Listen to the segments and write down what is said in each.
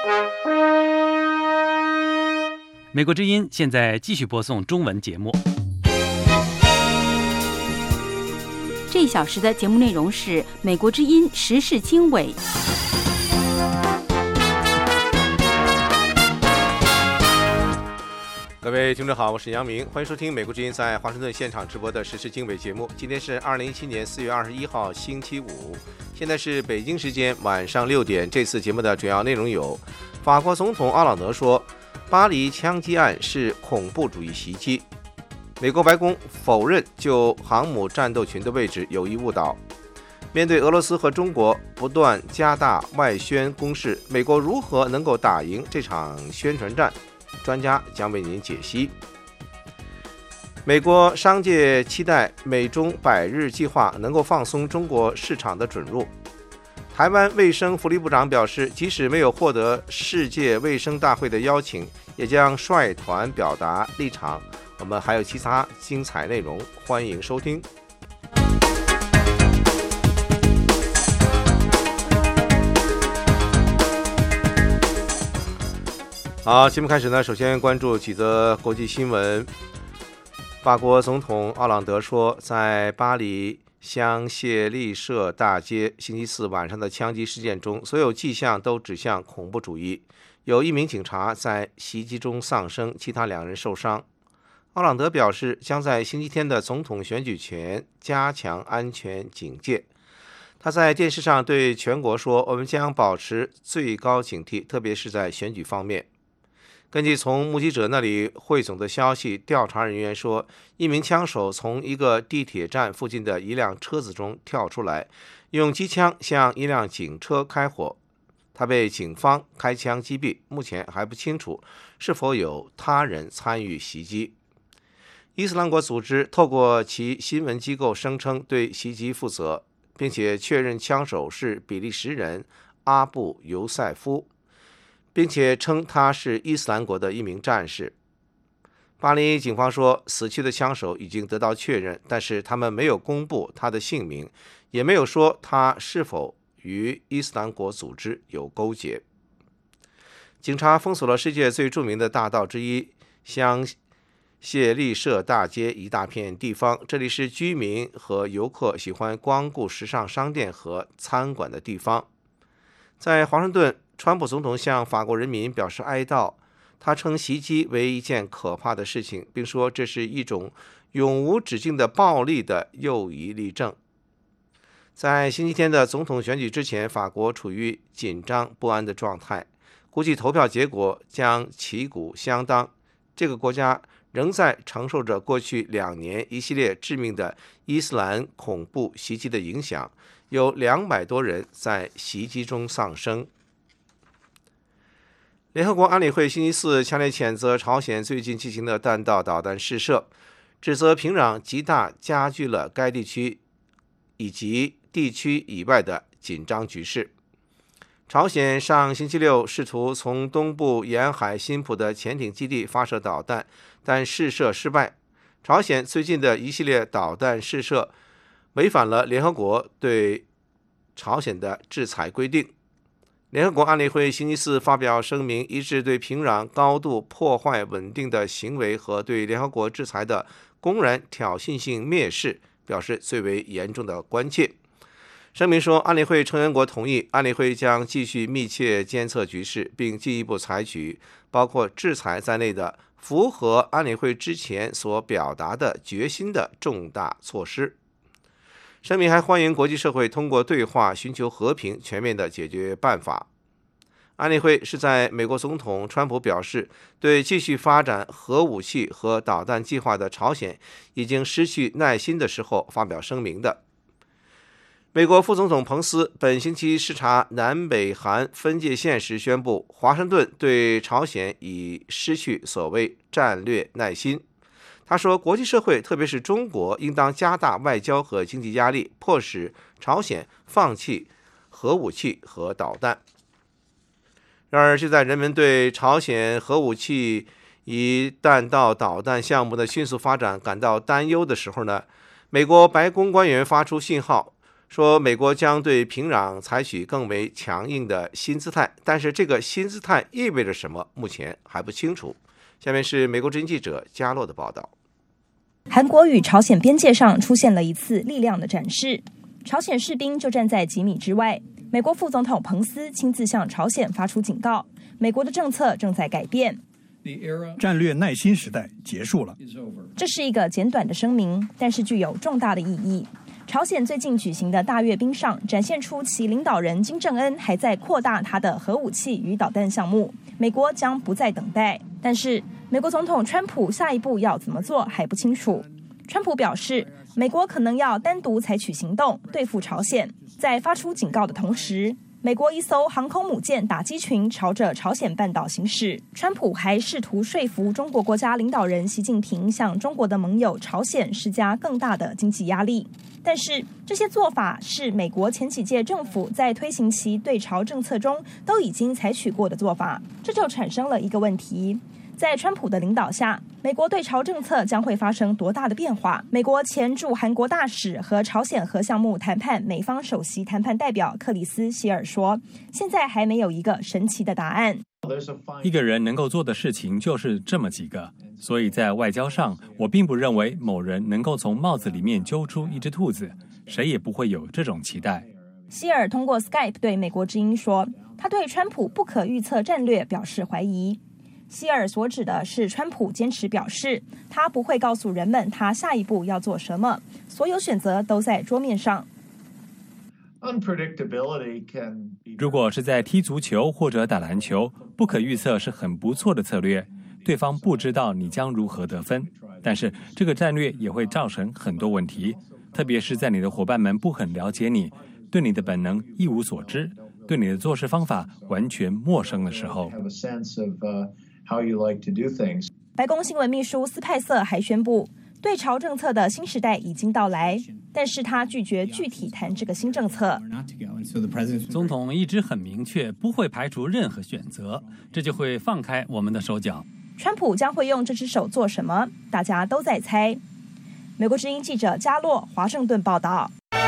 美国之音现在继续播送中文节目。 这一小时的节目内容是美国之音时事经纬。 各位听众好，我是杨明，欢迎收听美国之音在华盛顿现场直播的时事经纬节目。今天是2017年4月21号星期五，现在是北京时间晚上6点。这次节目的主要内容有：法国总统奥朗德说巴黎枪击案是恐怖主义袭击；美国白宫否认就航母战斗群的位置有意误导；面对俄罗斯和中国不断加大外宣攻势，美国如何能够打赢这场宣传战？专家将为您解析。美国商界期待美中100日计划能够放松中国市场的准入。台湾卫生福利部长表示，即使没有获得世界卫生大会的邀请，也将率团表达立场。我们还有其他精彩内容，欢迎收听。好，节目开始呢，首先关注几则国际新闻。法国总统奥朗德说，在巴黎香榭丽舍大街星期四晚上的枪击事件中，所有迹象都指向恐怖主义。有1名警察在袭击中丧生，其他2人受伤。奥朗德表示，将在星期天的总统选举前加强安全警戒。他在电视上对全国说，我们将保持最高警惕，特别是在选举方面。根据从目击者那里汇总的消息，调查人员说，1名枪手从一个地铁站附近的一辆车子中跳出来，用机枪向一辆警车开火。他被警方开枪击毙，目前还不清楚是否有他人参与袭击。伊斯兰国组织透过其新闻机构声称对袭击负责，并且确认枪手是比利时人阿布尤塞夫，并且称他是伊斯兰国的1名战士。巴黎警方说，死去的枪手已经得到确认，但是他们没有公布他的姓名，也没有说他是否与伊斯兰国组织有勾结。警察封锁了世界最著名的大道之一香榭丽舍大街一大片地方，这里是居民和游客喜欢光顾时尚商店和餐馆的地方。在华盛顿，川普总统向法国人民表示哀悼，他称袭击为一件可怕的事情，并说这是一种永无止境的暴力的又一例证。在星期天的总统选举之前，法国处于紧张不安的状态，估计投票结果将旗鼓相当。这个国家仍在承受着过去2年一系列致命的伊斯兰恐怖袭击的影响，有200多人在袭击中丧生。联合国安理会星期四强烈谴责朝鲜最近进行的弹道导弹试射，指责平壤极大加剧了该地区以及地区以外的紧张局势。朝鲜上星期六试图从东部沿海新浦的潜艇基地发射导弹，但试射失败。朝鲜最近的一系列导弹试射违反了联合国对朝鲜的制裁规定。联合国安理会星期四发表声明，一致对平壤高度破坏稳定的行为和对联合国制裁的公然挑衅性蔑视表示最为严重的关切。声明说，安理会成员国同意，安理会将继续密切监测局势，并进一步采取包括制裁在内的符合安理会之前所表达的决心的重大措施。声明还欢迎国际社会通过对话寻求和平全面的解决办法。安理会是在美国总统川普表示对继续发展核武器和导弹计划的朝鲜已经失去耐心的时候发表声明的。美国副总统彭斯本星期视察南北韩分界线时宣布，华盛顿对朝鲜已失去所谓战略耐心。他说，国际社会特别是中国应当加大外交和经济压力，迫使朝鲜放弃核武器和导弹。然而，就在人们对朝鲜核武器以弹道导弹项目的迅速发展感到担忧的时候呢，美国白宫官员发出信号， 说美国将对平壤采取更为强硬的新姿态，但是这个新姿态意味着什么，目前还不清楚。下面是美国之音记者加洛的报道。 韩国与朝鲜边界上出现了一次力量的展示，朝鲜士兵就站在几米之外。美国副总统彭斯亲自向朝鲜发出警告，美国的政策正在改变， 战略耐心时代结束了。 这是一个简短的声明，但是具有重大的意义。朝鲜最近举行的大阅兵上展现出其领导人金正恩还在扩大他的核武器与导弹项目，美国将不再等待。但是美国总统川普下一步要怎么做还不清楚。川普表示，美国可能要单独采取行动对付朝鲜。在发出警告的同时，美国一艘航空母舰打击群朝着朝鲜半岛行驶。川普还试图说服中国国家领导人习近平向中国的盟友朝鲜施加更大的经济压力。但是这些做法是美国前几届政府在推行其对朝政策中都已经采取过的做法，这就产生了一个问题。在川普的领导下，美国对朝政策将会发生多大的变化？美国前驻韩国大使和朝鲜核项目谈判美方首席谈判代表克里斯·希尔说，现在还没有一个神奇的答案。 一个人能够做的事情就是这么几个，所以在外交上，我并不认为某人能够从帽子里面揪出一只兔子，谁也不会有这种期待。 希尔通过 Skype 对美国之音说，他对川普不可预测战略表示怀疑。希尔所指的是川普坚持表示，他不会告诉人们他下一步要做什么，所有选择都在桌面上。 如果是在踢足球或者打篮球，不可预测是很不错的策略，对方不知道你将如何得分，但是这个战略也会造成很多问题，特别是在你的伙伴们不很了解你，对你的本能一无所知，对你的做事方法完全陌生的时候。 白宫新闻秘书斯派瑟还宣布，对朝政策的新时代已经到来，但是他拒绝具体谈这个新政策。 总统一直很明确，不会排除任何选择，这就会放开我们的手脚。 川普将会用这只手做什么？大家都在猜。美国之音记者加洛华盛顿报道。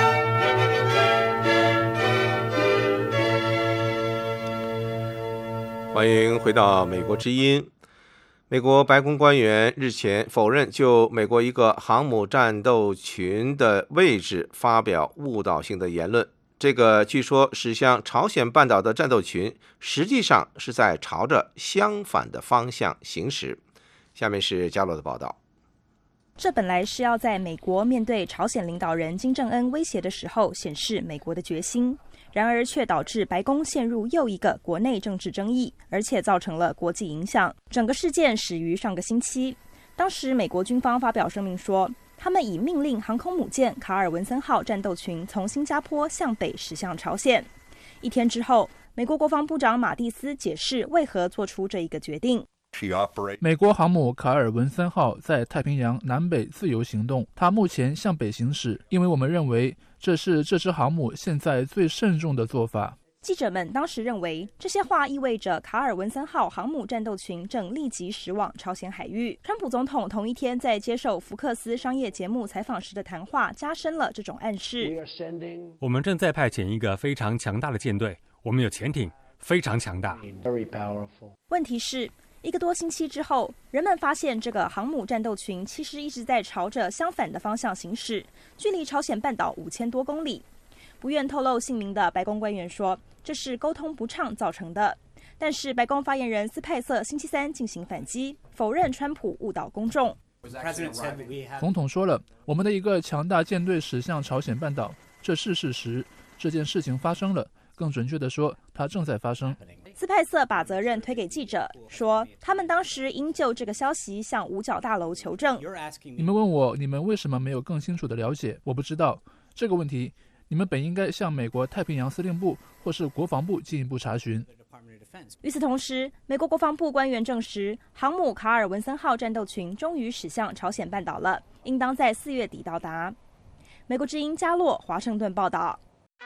欢迎回到美国之音。美国白宫官员日前否认就美国一个航母战斗群的位置发表误导性的言论。这个据说驶向朝鲜半岛的战斗群实际上是在朝着相反的方向行驶。下面是加洛的报道。 这本来是要在美国面对朝鲜领导人金正恩威胁的时候显示美国的决心，然而却导致白宫陷入又一个国内政治争议，而且造成了国际影响。整个事件始于上个星期，当时美国军方发表声明说，他们已命令航空母舰卡尔文森号战斗群从新加坡向北驶向朝鲜。一天之后，美国国防部长马蒂斯解释为何做出这一个决定。 美国航母卡尔文森号在太平洋南北自由行动，它目前向北行驶，因为我们认为这是这支航母现在最慎重的做法。 记者们当时认为，这些话意味着卡尔文森号航母战斗群正立即驶往朝鲜海域。川普总统同一天在接受福克斯商业节目采访时的谈话，加深了这种暗示。 我们正在派遣一个非常强大的舰队，我们有潜艇，非常强大。 问题是，一个多星期之后，人们发现这个航母战斗群其实一直在朝着相反的方向行驶，距离朝鲜半岛5000多公里。不愿透露姓名的白宫官员说，这是沟通不畅造成的。但是白宫发言人斯派瑟星期三进行反击，否认川普误导公众。 总统说了，我们的一个强大舰队驶向朝鲜半岛，这是事实。这件事情发生了，更准确地说，它正在发生。 斯派瑟把责任推给记者，说他们当时应就这个消息向五角大楼求证。 你们问我，你们为什么没有更清楚的了解？我不知道这个问题。你们本应该向美国太平洋司令部或是国防部进一步查询。 与此同时，美国国防部官员证实，航母卡尔文森号战斗群终于驶向朝鲜半岛了，应当在4月底到达。美国之音加洛华盛顿报道。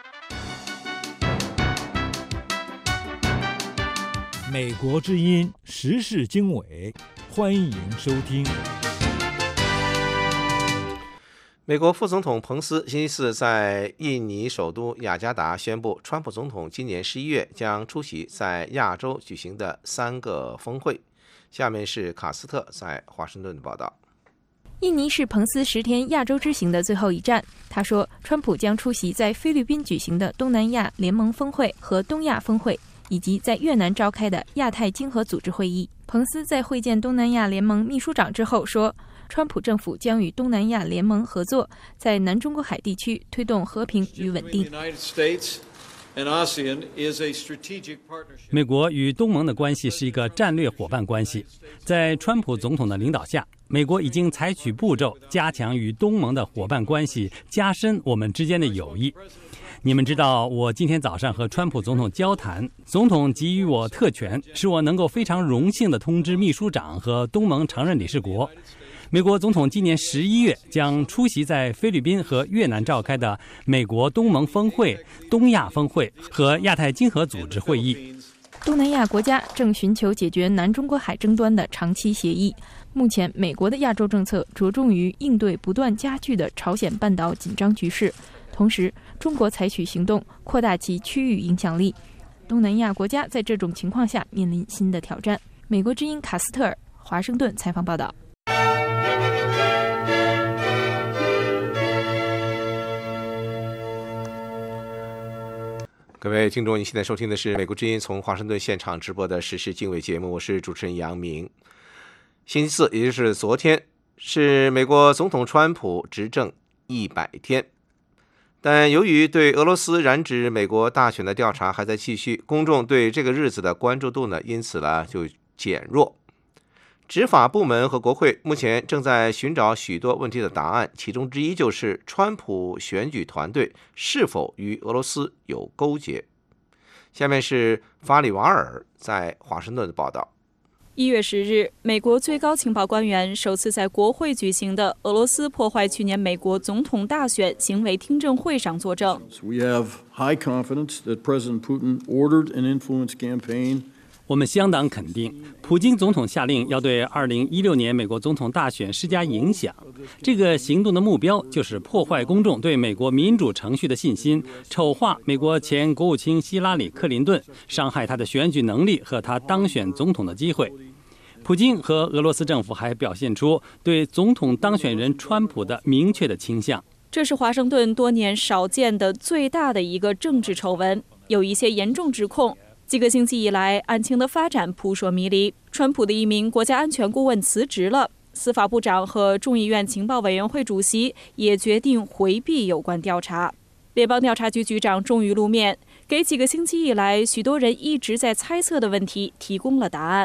美国之音时事经纬，欢迎收听。 美国副总统彭斯星期四在印尼首都雅加达宣布，川普总统今年11月将出席在亚洲举行的3个峰会。下面是卡斯特在华盛顿的报道。 印尼是彭斯10天亚洲之行的最后一站。他说，川普将出席在菲律宾举行的东南亚联盟峰会和东亚峰会，以及在越南召开的亚太经合组织会议。彭斯在会见东南亚联盟秘书长之后说，川普政府将与东南亚联盟合作，在南中国海地区推动和平与稳定。 美国与东盟的关系是一个战略伙伴关系。在川普总统的领导下，美国已经采取步骤加强与东盟的伙伴关系，加深我们之间的友谊。你们知道，我今天早上和川普总统交谈，总统给予我特权，使我能够非常荣幸地通知秘书长和东盟常任理事国。美国总统今年11月将出席在菲律宾和越南召开的美国东盟峰会、东亚峰会和亚太经合组织会议。 东南亚国家正寻求解决南中国海争端的长期协议。目前，美国的亚洲政策着重于应对不断加剧的朝鲜半岛紧张局势，同时，中国采取行动扩大其区域影响力。东南亚国家在这种情况下面临新的挑战。美国之音卡斯特尔，华盛顿采访报道。 各位听众，您现在收听的是美国之音从华盛顿现场直播的时事经纬节目，我是主持人杨明。星期四，也就是昨天，是美国总统川普执政100天，但由于对俄罗斯染指美国大选的调查还在继续，公众对这个日子的关注度呢，因此呢就减弱。执法部门和国会目前正在寻找许多问题的答案，其中之一就是川普选举团队是否与俄罗斯有勾结。下面是法里瓦尔在华盛顿的报道。 1月10日，美国最高情报官员首次在国会举行的俄罗斯破坏去年美国总统大选行为听证会上作证。 我们相当肯定，普京总统下令要对2016年美国总统大选施加影响。这个行动的目标就是破坏公众对美国民主程序的信心，丑化美国前国务卿希拉里·克林顿，伤害他的选举能力和他当选总统的机会。普京和俄罗斯政府还表现出对总统当选人川普的明确的倾向。 这是华盛顿多年少见的最大的一个政治丑闻，有一些严重指控。几个星期以来，案情的发展扑朔迷离。川普的一名国家安全顾问辞职了，司法部长和众议院情报委员会主席也决定回避有关调查。联邦调查局局长终于露面，给几个星期以来许多人一直在猜测的问题提供了答案。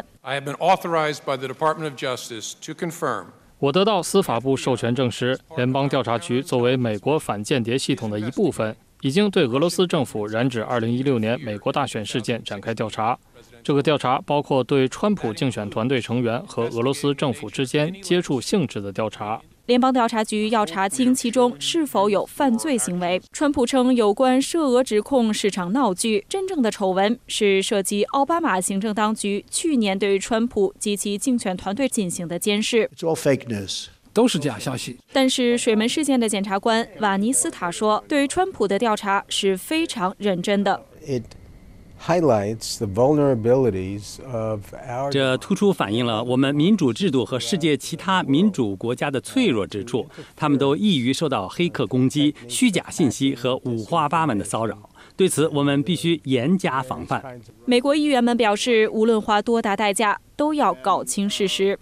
我得到司法部授权证实，联邦调查局作为美国反间谍系统的一部分，已经对俄罗斯政府染指2016年美国大选事件展开调查。这个调查包括对川普竞选团队成员和俄罗斯政府之间接触性质的调查。 联邦调查局要查清其中是否有犯罪行为。川普称有关涉俄指控是场闹剧，真正的丑闻是涉及奥巴马行政当局去年对川普及其竞选团队进行的监视。 都是假消息。 但是水门事件的检察官瓦尼斯塔说，对川普的调查是非常认真的。 这突出反映了我们民主制度和世界其他民主国家的脆弱之处，他们都易于受到黑客攻击、虚假信息和五花八门的骚扰。对此，我们必须严加防范。 美国议员们表示，无论花多大代价，都要搞清事实。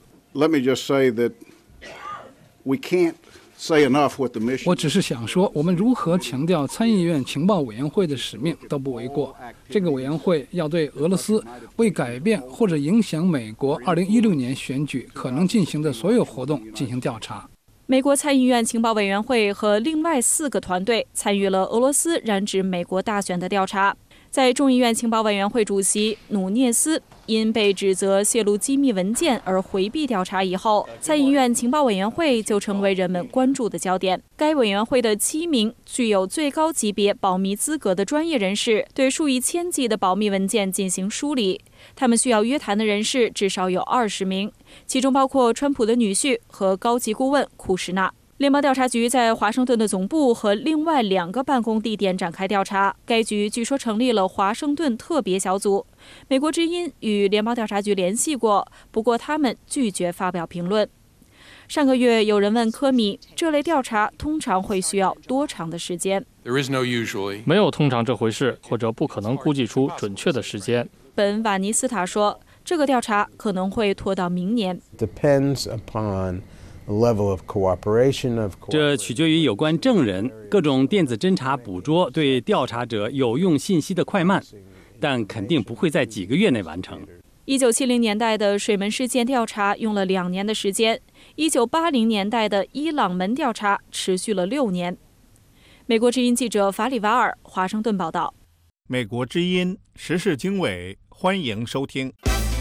我只是想说，我们如何强调参议院情报委员会的使命都不为过。这个委员会要对俄罗斯为改变或者影响美国2016年选举可能进行的所有活动进行调查。 美国参议院情报委员会和另外4个团队参与了俄罗斯染指美国大选的调查。在众议院情报委员会主席努涅斯因被指责泄露机密文件而回避调查以后，参议院情报委员会就成为人们关注的焦点。该委员会的7名具有最高级别保密资格的专业人士对数以千计的保密文件进行梳理，他们需要约谈的人士至少有20名，其中包括川普的女婿和高级顾问库什纳。 联邦调查局在华盛顿的总部和另外2个办公地点展开调查。该局据说成立了华盛顿特别小组。美国之音与联邦调查局联系过，不过他们拒绝发表评论。上个月，有人问科米，这类调查通常会需要多长的时间？ 没有通常这回事，或者不可能估计出准确的时间。 本·瓦尼斯塔说，这个调查可能会拖到明年。 这取决于有关证人、各种电子侦查捕捉对调查者有用信息的快慢，但肯定不会在几个月内完成。 1970年代的水门事件调查用了2年的时间，1980年代的伊朗门调查持续了6年。美国之音记者法里瓦尔，华盛顿报道。 美国之音时事经纬，欢迎收听。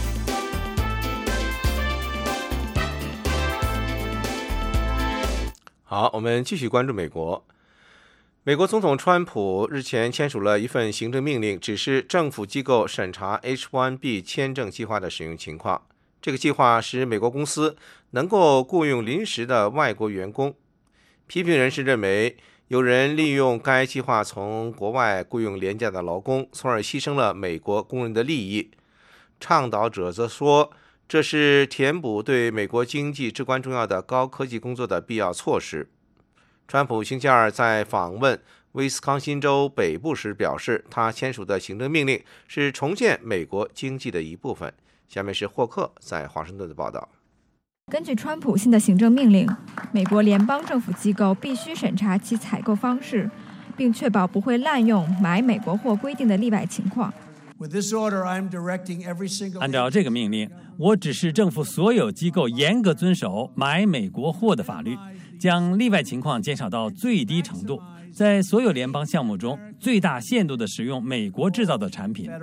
好，我们继续关注美国。美国总统川普日前签署了一份行政命令，指示政府机构审查 H-1B 签证计划的使用情况。这个计划使美国公司能够雇佣临时的外国员工。批评人士认为，有人利用该计划从国外雇佣廉价的劳工，从而牺牲了美国工人的利益。倡导者则说，这是填补对美国经济至关重要的高科技工作的必要措施。川普星期二在访问威斯康辛州北部时表示，他签署的行政命令是重建美国经济的一部分。下面是霍克在华盛顿的报道。 根据川普新的行政命令，美国联邦政府机构必须审查其采购方式，并确保不会滥用买美国货规定的例外情况。 按照这个命令，我指示政府所有机构严格遵守买美国货的法律，将例外情况减少到最低程度，在所有联邦项目中最大限度地使用美国制造的产品。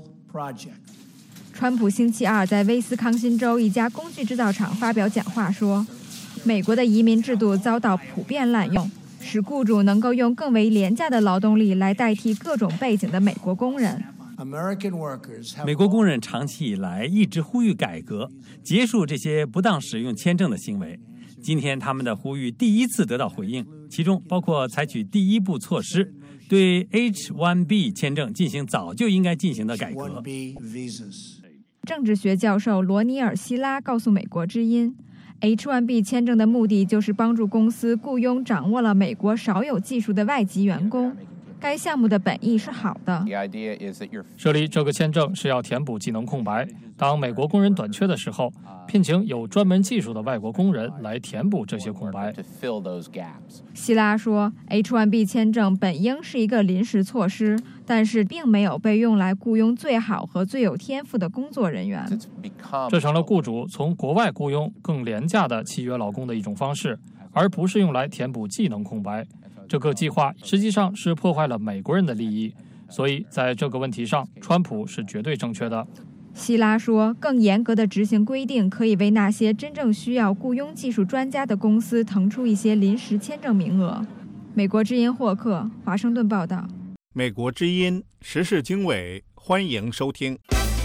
川普星期二在威斯康辛州一家工具制造厂发表讲话说，美国的移民制度遭到普遍滥用，使雇主能够用更为廉价的劳动力来代替各种背景的美国工人。 美国工人长期以来一直呼吁改革，结束这些不当使用签证的行为。今天他们的呼吁第一次得到回应，其中包括采取第一步措施，对 H-1B 签证进行早就应该进行的改革。 政治学教授罗尼尔·希拉告诉美国之音， H-1B 签证的目的就是帮助公司雇佣掌握了美国少有技术的外籍员工。该项目的本意是好的。 设立这个签证是要填补技能空白。当美国工人短缺的时候，聘请有专门技术的外国工人来填补这些空白。 希拉说 ，H-1B 签证本应是一个临时措施，但是并没有被用来雇佣最好和最有天赋的工作人员。 这成了雇主从国外雇佣更廉价的契约劳工的一种方式，而不是用来填补技能空白。这个计划实际上是破坏了美国人的利益，所以在这个问题上，川普是绝对正确的。 希拉说，更严格的执行规定可以为那些真正需要雇佣技术专家的公司腾出一些临时签证名额。美国之音霍克，华盛顿报道。 美国之音时事经纬，欢迎收听。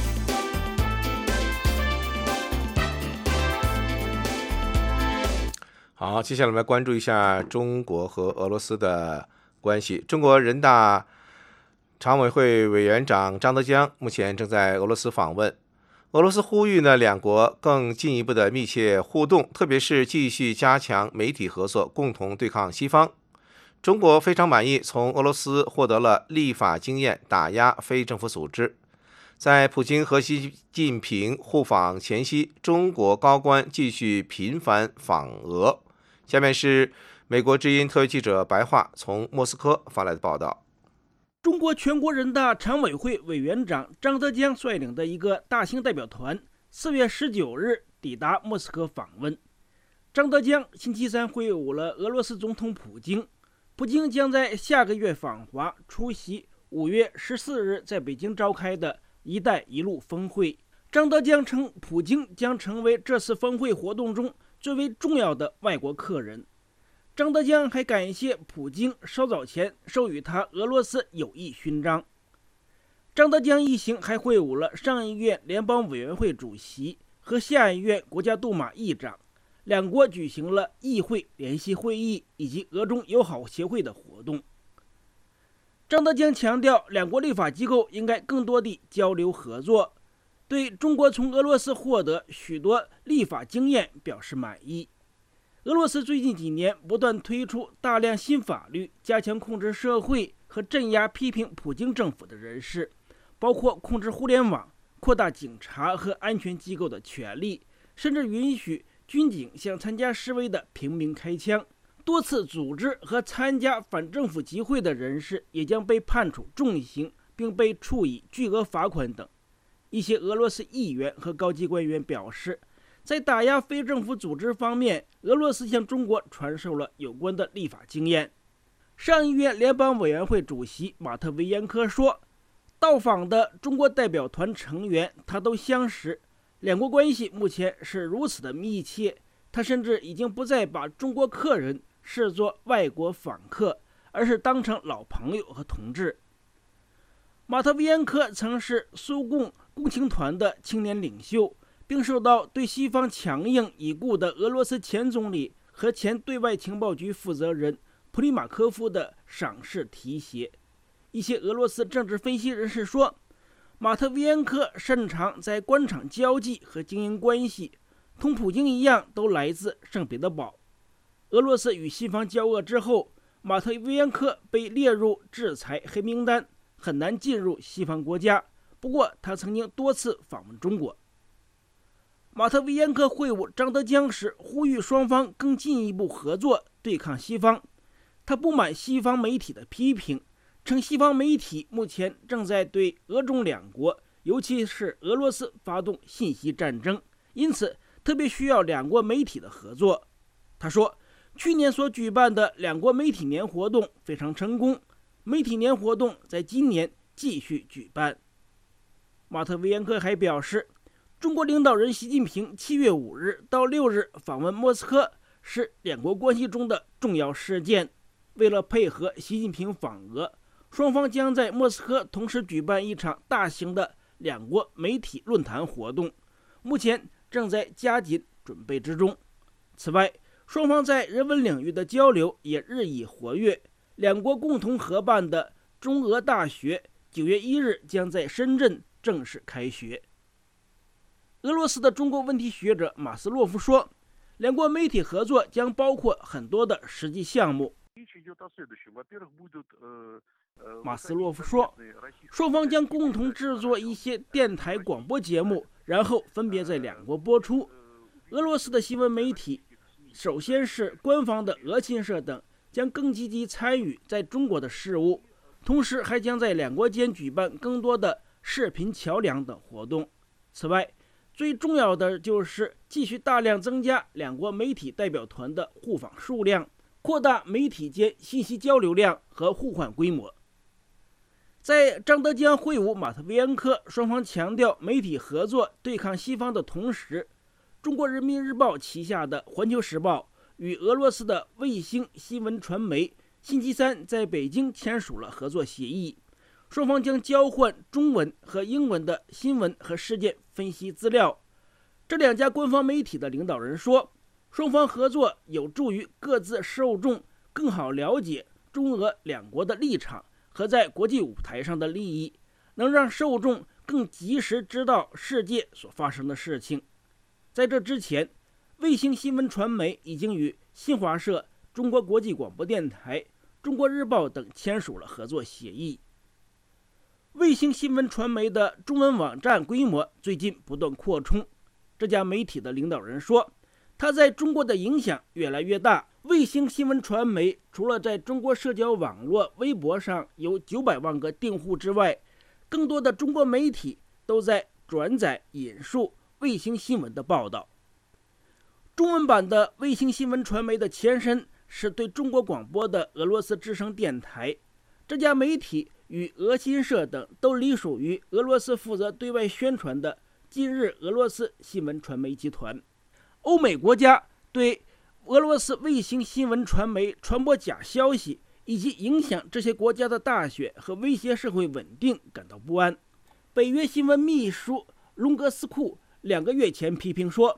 好，接下来我们来关注一下中国和俄罗斯的关系。中国人大常委会委员长张德江目前正在俄罗斯访问。俄罗斯呼吁两国更进一步的密切互动，特别是继续加强媒体合作，共同对抗西方。中国非常满意从俄罗斯获得了立法经验，打压非政府组织。在普京和习近平互访前夕，中国高官继续频繁访俄。下面是美国之音特约记者白桦从莫斯科发来的报道。 中国全国人大常委会委员长张德江率领的一个大型代表团4月19日抵达莫斯科访问。张德江星期三会晤了俄罗斯总统普京，普京将在下个月访华，出席5月14日在北京召开的一带一路峰会。张德江称，普京将成为这次峰会活动中最为重要的外国客人。张德江还感谢普京稍早前授予他俄罗斯友谊勋章。张德江一行还会晤了上议院联邦委员会主席和下议院国家杜马议长， 两国举行了议会联席会议以及俄中友好协会的活动。张德江强调，两国立法机构应该更多地交流合作，对中国从俄罗斯获得许多立法经验表示满意。俄罗斯最近几年不断推出大量新法律，加强控制社会和镇压批评普京政府的人士，包括控制互联网、扩大警察和安全机构的权利，甚至允许军警向参加示威的平民开枪。多次组织和参加反政府集会的人士也将被判处重刑，并被处以巨额罚款等。一些俄罗斯议员和高级官员表示，在打压非政府组织方面，俄罗斯向中国传授了有关的立法经验。上议院联邦委员会主席马特维延科说，到访的中国代表团成员他都相识，两国关系目前是如此的密切，他甚至已经不再把中国客人视作外国访客，而是当成老朋友和同志。马特维延科曾是苏共共青团的青年领袖，并受到对西方强硬已故的俄罗斯前总理和前对外情报局负责人普里马科夫的赏识提携。一些俄罗斯政治分析人士说，马特维延科擅长在官场交际和经营关系，同普京一样都来自圣彼得堡。俄罗斯与西方交恶之后，马特维延科被列入制裁黑名单，很难进入西方国家。不过他曾经多次访问中国。马特维延科会晤张德江时，呼吁双方更进一步合作对抗西方。他不满西方媒体的批评，称西方媒体目前正在对俄中两国，尤其是俄罗斯发动信息战争，因此特别需要两国媒体的合作。他说，去年所举办的两国媒体年活动非常成功，媒体年活动在今年继续举办。马特维延科还表示，中国领导人习近平7月5日到6日访问莫斯科是两国关系中的重要事件。为了配合习近平访俄，双方将在莫斯科同时举办一场大型的两国媒体论坛活动，目前正在加紧准备之中。此外，双方在人文领域的交流也日益活跃。两国共同合办的中俄大学9月1日将在深圳正式开学。俄罗斯的中国问题学者马斯洛夫说，两国媒体合作将包括很多的实际项目。马斯洛夫说，双方将共同制作一些电台广播节目，然后分别在两国播出。俄罗斯的新闻媒体，首先是官方的俄新社等，将更积极参与在中国的事务，同时还将在两国间举办更多的视频桥梁等活动。此外，最重要的就是继续大量增加两国媒体代表团的互访数量，扩大媒体间信息交流量和互换规模。在张德江会晤马特维延科，双方强调媒体合作对抗西方的同时，中国人民日报旗下的环球时报与俄罗斯的卫星新闻传媒星期三在北京签署了合作协议，双方将交换中文和英文的新闻和事件分析资料。这两家官方媒体的领导人说，双方合作有助于各自受众更好了解中俄两国的立场和在国际舞台上的利益，能让受众更及时知道世界所发生的事情。在这之前，卫星新闻传媒已经与新华社、中国国际广播电台、中国日报等签署了合作协议。卫星新闻传媒的中文网站规模最近不断扩充。这家媒体的领导人说，它在中国的影响越来越大。卫星新闻传媒除了在中国社交网络微博上有900万个订户之外，更多的中国媒体都在转载引述卫星新闻的报道。中文版的卫星新闻传媒的前身是对中国广播的俄罗斯之声电台，这家媒体与俄新社等都隶属于俄罗斯负责对外宣传的今日俄罗斯新闻传媒集团。欧美国家对俄罗斯卫星新闻传媒传播假消息以及影响这些国家的大选和威胁社会稳定感到不安。北约新闻秘书隆格斯库2个月前批评说，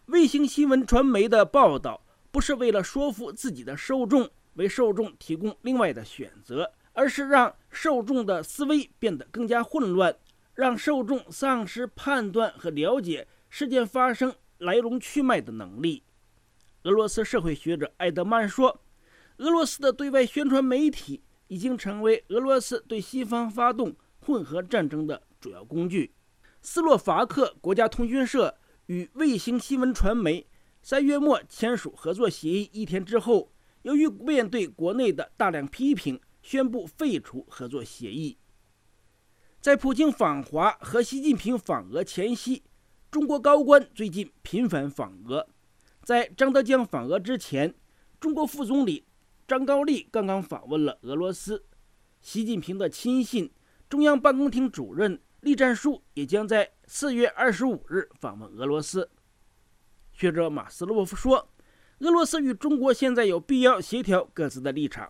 卫星新闻传媒的报道不是为了说服自己的受众，为受众提供另外的选择，而是让受众的思维变得更加混乱，让受众丧失判断和了解事件发生来龙去脉的能力。俄罗斯社会学者埃德曼说，俄罗斯的对外宣传媒体已经成为俄罗斯对西方发动混合战争的主要工具。斯洛伐克国家通讯社与卫星新闻传媒3月末签署合作协议1天之后，由于面对国内的大量批评，宣布废除合作协议。在普京访华和习近平访俄前夕，中国高官最近频繁访俄。在张德江访俄之前，中国副总理张高丽刚刚访问了俄罗斯。习近平的亲信、中央办公厅主任栗战书也将在4月25日访问俄罗斯。学者马斯洛夫说，俄罗斯与中国现在有必要协调各自的立场。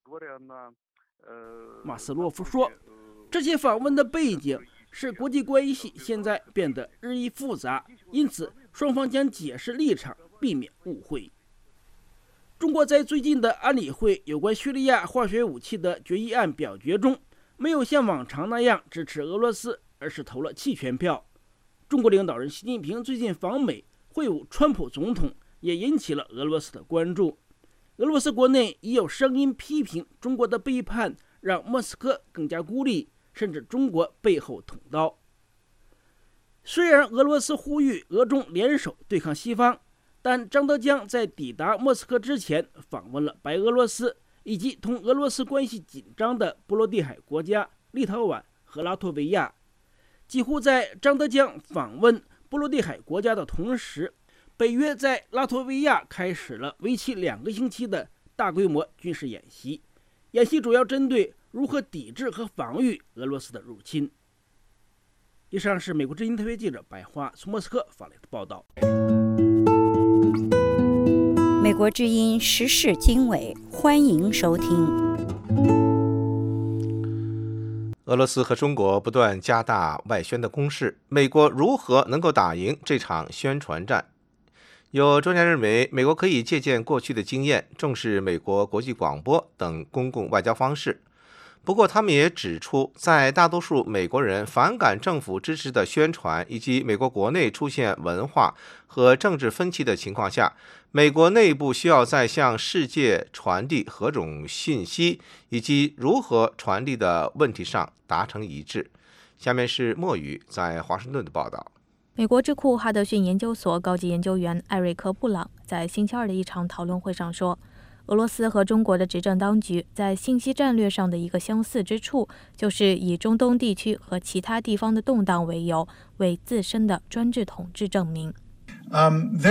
马斯洛夫说，这些访问的背景是国际关系现在变得日益复杂，因此双方将解释立场，避免误会。中国在最近的安理会有关叙利亚化学武器的决议案表决中，没有像往常那样支持俄罗斯，而是投了弃权票。中国领导人习近平最近访美会晤川普总统，也引起了俄罗斯的关注。俄罗斯国内已有声音批评中国的背叛让莫斯科更加孤立，甚至中国背后捅刀。虽然俄罗斯呼吁俄中联手对抗西方，但张德江在抵达莫斯科之前访问了白俄罗斯以及同俄罗斯关系紧张的波罗的海国家立陶宛和拉脱维亚。几乎在张德江访问波罗的海国家的同时，北约在拉脱维亚开始了为期2个星期的大规模军事演习，演习主要针对如何抵制和防御俄罗斯的入侵。以上是美国之音特约记者白桦从莫斯科发来的报道。 美国之音时事经纬，欢迎收听。 俄罗斯和中国不断加大外宣的攻势，美国如何能够打赢这场宣传战？有专家认为，美国可以借鉴过去的经验，重视美国国际广播等公共外交方式。不过，他们也指出，在大多数美国人反感政府支持的宣传，以及美国国内出现文化和政治分歧的情况下，美国内部需要在向世界传递何种信息以及如何传递的问题上达成一致。下面是莫宇在华盛顿的报道。 美国智库哈德逊研究所高级研究员艾瑞克·布朗在星期二的一场讨论会上说，俄罗斯和中国的执政当局在信息战略上的一个相似之处，就是以中东地区和其他地方的动荡为由，为自身的专制统治证明。 他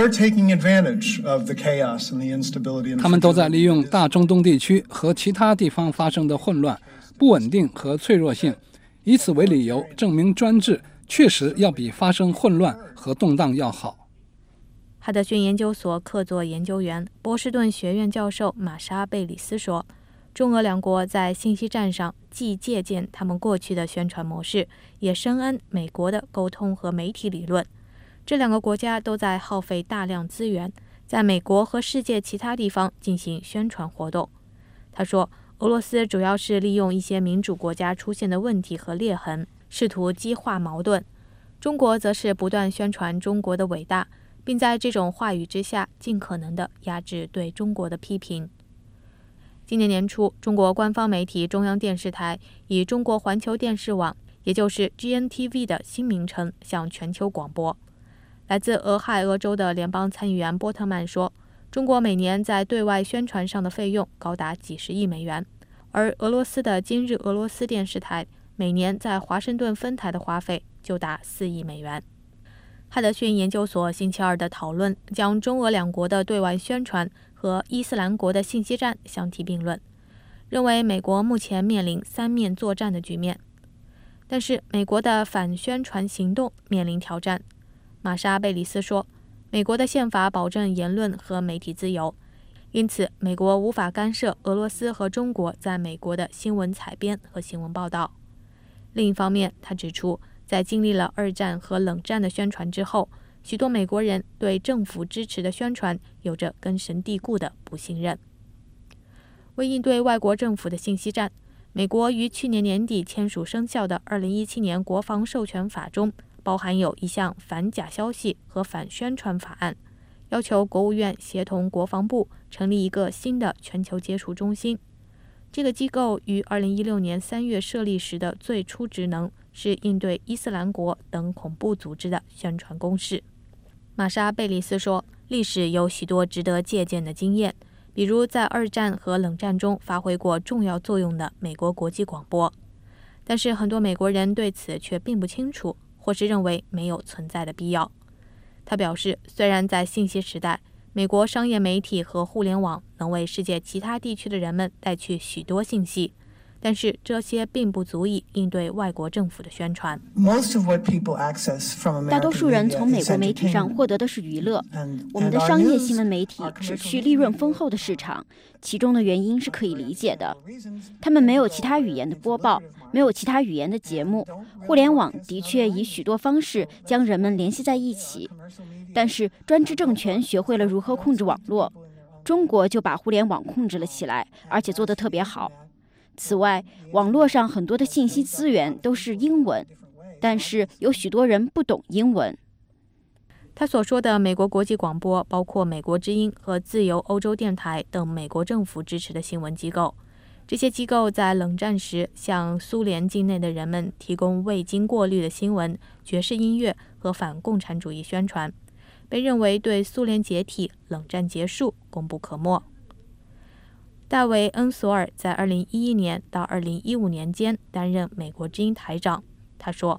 们都在利用大中东地区和其他地方发生的混乱、不稳定和脆弱性，以此为理由证明专制确实要比发生混乱和动荡要好。 哈德逊研究所客座研究员、波士顿学院教授玛莎·贝里斯说，中俄两国在信息战上既借鉴他们过去的宣传模式，也深谙美国的沟通和媒体理论。这两个国家都在耗费大量资源，在美国和世界其他地方进行宣传活动。他说，俄罗斯主要是利用一些民主国家出现的问题和裂痕，试图激化矛盾。中国则是不断宣传中国的伟大，并在这种话语之下尽可能地压制对中国的批评。今年年初，中国官方媒体中央电视台以中国环球电视网，也就是 GNTV 的新名称向全球广播。来自俄亥俄州的联邦参议员波特曼说，中国每年在对外宣传上的费用高达几十亿美元，而俄罗斯的今日俄罗斯电视台每年在华盛顿分台的花费就达4亿美元。哈德逊研究所星期二的讨论将中俄两国的对外宣传和伊斯兰国的信息战相提并论，认为美国目前面临三面作战的局面，但是美国的反宣传行动面临挑战。玛莎·贝里斯说，美国的宪法保证言论和媒体自由，因此美国无法干涉俄罗斯和中国在美国的新闻采编和新闻报道。另一方面，他指出，在经历了2战和冷战的宣传之后， 许多美国人对政府支持的宣传有着根深蒂固的不信任。为应对外国政府的信息战，美国于去年年底签署生效的2017年国防授权法中，包含有一项反假消息和反宣传法案，要求国务院协同国防部成立一个新的全球接触中心。这个机构于2016年3月设立时的最初职能是应对伊斯兰国等恐怖组织的宣传攻势。玛莎·贝里斯说，历史有许多值得借鉴的经验，比如在二战和冷战中发挥过重要作用的美国国际广播。但是很多美国人对此却并不清楚，或是认为没有存在的必要。他表示，虽然在信息时代，美国商业媒体和互联网能为世界其他地区的人们带去许多信息，但是这些并不足以应对外国政府的宣传。 大多数人从美国媒体上获得的是娱乐，我们的商业新闻媒体只去利润丰厚的市场，其中的原因是可以理解的。他们没有其他语言的播报，没有其他语言的节目。互联网的确以许多方式将人们联系在一起，但是专制政权学会了如何控制网络，中国就把互联网控制了起来，而且做得特别好。此外，网络上很多的信息资源都是英文，但是有许多人不懂英文。 他所说的美国国际广播包括美国之音和自由欧洲电台等美国政府支持的新闻机构。这些机构在冷战时向苏联境内的人们提供未经过滤的新闻、爵士音乐和反共产主义宣传，被认为对苏联解体、冷战结束功不可没。大卫·恩索尔在2011年到2015年间担任美国之音台长。他说，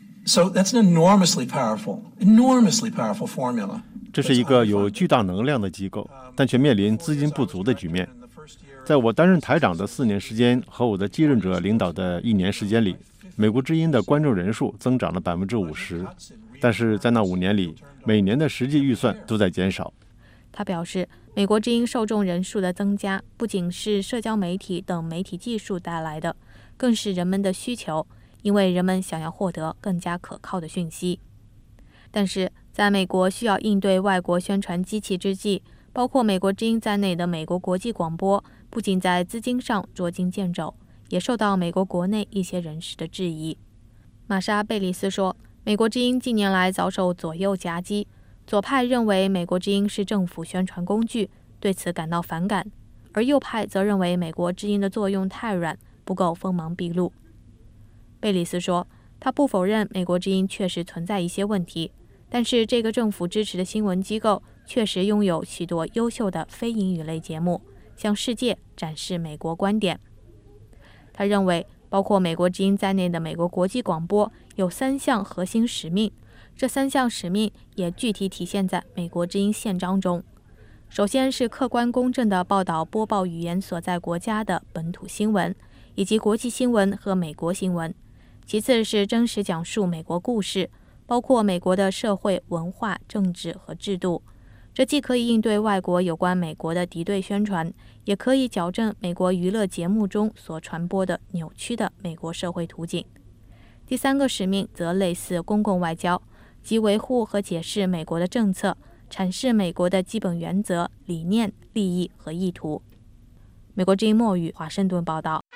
这是一个有巨大能量的机构，但却面临资金不足的局面。在我担任台长的4年时间和我的继任者领导的1年时间里，美国之音的观众人数增长了50%，但是在那5年里，每年的实际预算都在减少。 他表示，美国之音受众人数的增加不仅是社交媒体等媒体技术带来的，更是人们的需求，因为人们想要获得更加可靠的讯息。但是在美国需要应对外国宣传机器之际，包括美国之音在内的美国国际广播不仅在资金上捉襟见肘，也受到美国国内一些人士的质疑。玛莎·贝里斯说，美国之音近年来遭受左右夹击，左派认为美国之音是政府宣传工具，对此感到反感，而右派则认为美国之音的作用太软，不够锋芒毕露。贝里斯说，他不否认美国之音确实存在一些问题，但是这个政府支持的新闻机构确实拥有许多优秀的非英语类节目，向世界展示美国观点。他认为，包括美国之音在内的美国国际广播有3项核心使命，这3项使命也具体体现在美国之音宪章中。首先是客观公正地报道播报语言所在国家的本土新闻，以及国际新闻和美国新闻。其次是真实讲述美国故事，包括美国的社会、文化、政治和制度。这既可以应对外国有关美国的敌对宣传，也可以矫正美国娱乐节目中所传播的扭曲的美国社会图景。第3个使命则类似公共外交，即维护和解释美国的政策，阐释美国的基本原则、理念、利益和意图。美国之音墨语华盛顿报道。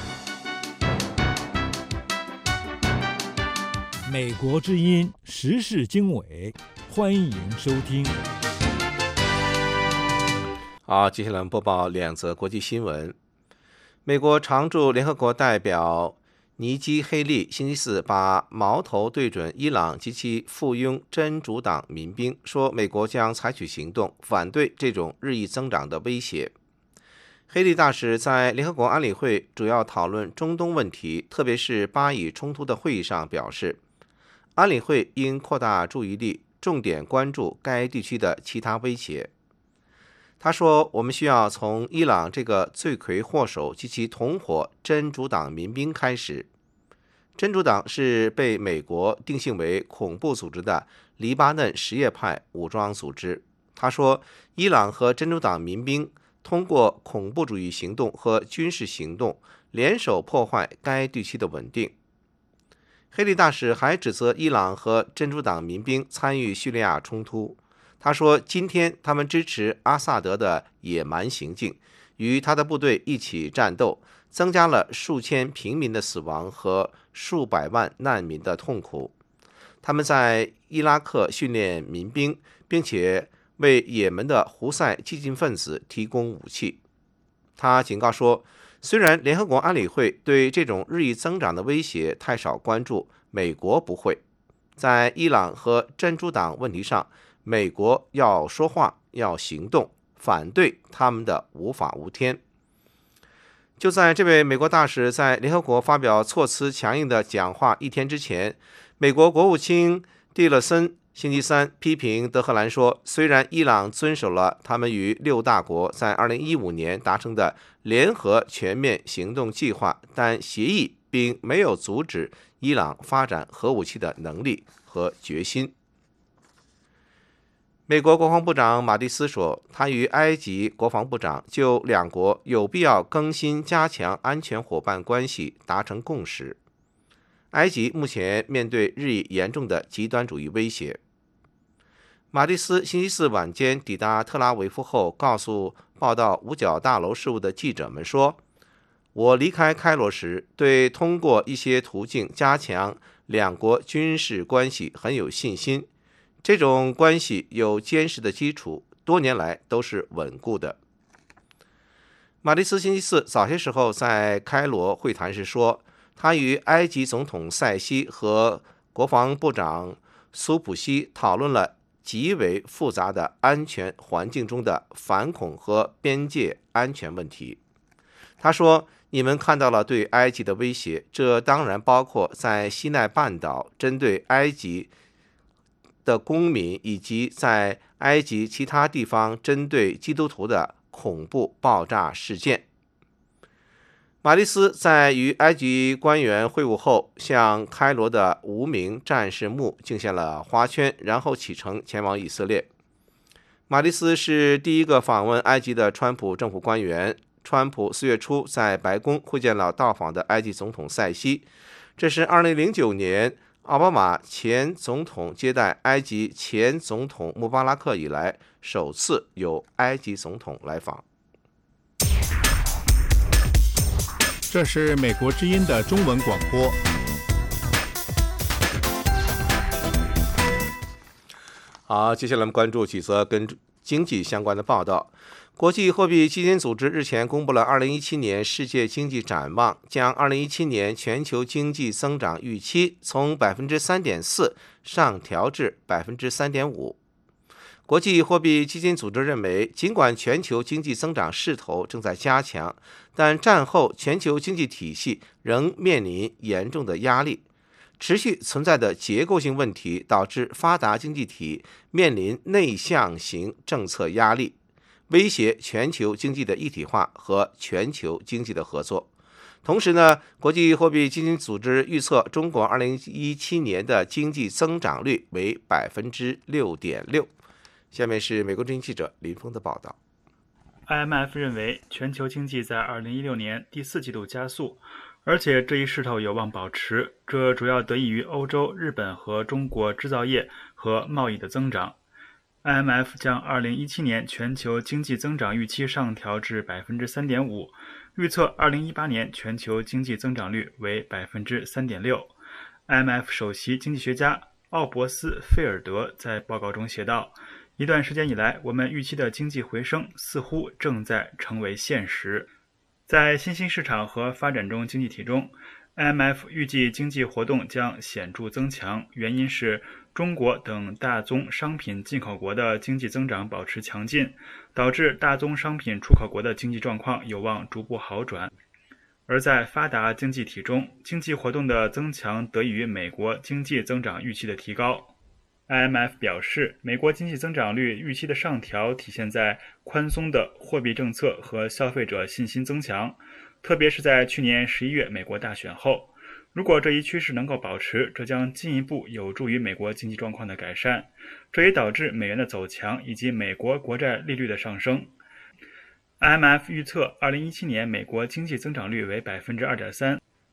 美国之音时事经纬，欢迎收听。 好，接下来播报2则国际新闻。美国常驻联合国代表尼基·黑利星期四把矛头对准伊朗及其附庸真主党民兵，说美国将采取行动反对这种日益增长的威胁。黑利大使在联合国安理会主要讨论中东问题，特别是巴以冲突的会议上表示，安理会应扩大注意力，重点关注该地区的其他威胁。他说，我们需要从伊朗这个罪魁祸首及其同伙真主党民兵开始。真主党是被美国定性为恐怖组织的黎巴嫩什叶派武装组织。他说，伊朗和真主党民兵通过恐怖主义行动和军事行动联手破坏该地区的稳定。 黑利大使还指责伊朗和真主党民兵参与叙利亚冲突。他说，今天他们支持阿萨德的野蛮行径，与他的部队一起战斗，增加了数千平民的死亡和数百万难民的痛苦。他们在伊拉克训练民兵，并且为也门的胡塞激进分子提供武器。他警告说，虽然联合国安理会对这种日益增长的威胁太少关注，美国不会。在伊朗和真主党问题上，美国要说话，要行动，反对他们的无法无天。就在这位美国大使在联合国发表措辞强硬的讲话一天之前，美国国务卿蒂勒森星期三批评德黑兰说，虽然伊朗遵守了他们与6大国在2015年达成的联合全面行动计划，但协议并没有阻止伊朗发展核武器的能力和决心。美国国防部长马蒂斯说，他与埃及国防部长就两国有必要更新加强安全伙伴关系达成共识。埃及目前面对日益严重的极端主义威胁。马蒂斯星期四晚间抵达特拉维夫后，告诉报道五角大楼事务的记者们说，我离开开罗时，对通过一些途径加强两国军事关系很有信心。这种关系有坚实的基础，多年来都是稳固的。马蒂斯星期四早些时候在开罗会谈时说，他与埃及总统塞西和国防部长苏普西讨论了极为复杂的安全环境中的反恐和边界安全问题。他说，你们看到了对埃及的威胁，这当然包括在西奈半岛针对埃及的公民，以及在埃及其他地方针对基督徒的恐怖爆炸事件。马蒂斯在与埃及官员会晤后，向开罗的无名战士墓敬献了花圈，然后启程前往以色列。马蒂斯是第一个访问埃及的川普政府官员。川普4月初在白宫会见了到访的埃及总统塞西，这是2009年奥巴马前总统接待埃及前总统穆巴拉克以来首次有埃及总统来访。 这是美国之音的中文广播。 好，接下来我们关注几则跟经济相关的报道。国际货币基金组织日前公布了2017年世界经济展望，将2017年全球经济增长预期从 3.4% 上调至 3.5%。国际货币基金组织认为，尽管全球经济增长势头正在加强，但战后全球经济体系仍面临严重的压力。持续存在的结构性问题导致发达经济体面临内向型政策压力，威胁全球经济的一体化和全球经济的合作。同时呢，国际货币基金组织预测中国2017年的经济增长率为 6.6%。下面是美国之音记者林峰的报道。 IMF 认为全球经济在2016年第4季度加速，而且这一势头有望保持，这主要得益于欧洲、日本和中国制造业和贸易的增长。IMF 将2017年全球经济增长预期上调至 3.5%， 预测2018年全球经济增长率为 3.6%。 IMF 首席经济学家奥伯斯费尔德在报告中写道，一段时间以来，我们预期的经济回升似乎正在成为现实。在新兴市场和发展中经济体中， IMF 预计经济活动将显著增强，原因是中国等大宗商品进口国的经济增长保持强劲，导致大宗商品出口国的经济状况有望逐步好转。而在发达经济体中，经济活动的增强得益于美国经济增长预期的提高。IMF 表示，美国经济增长率预期的上调体现在宽松的货币政策和消费者信心增强，特别是在去年11月美国大选后。如果这一趋势能够保持，这将进一步有助于美国经济状况的改善，这也导致美元的走强以及美国国债利率的上升。IMF 预测2017年美国经济增长率为 2.3%，